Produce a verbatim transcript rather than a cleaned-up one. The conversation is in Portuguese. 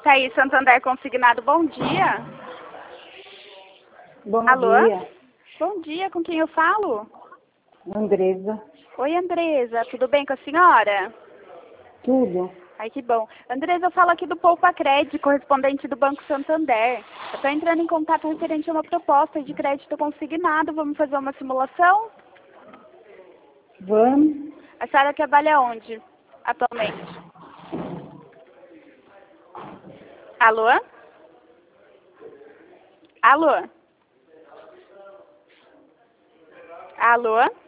Thaís Santander Consignado, bom dia. Bom Alô? dia, Bom dia, com quem eu falo? Andresa. Oi, Andresa, tudo bem com a senhora? Tudo? Ai, que bom. Andresa, eu falo aqui do Poupa Crédito, correspondente do Banco Santander. Eu estou entrando em contato referente a uma proposta de crédito consignado. Vamos fazer uma simulação? Vamos? A senhora trabalha onde, atualmente? Alô? Alô? Alô?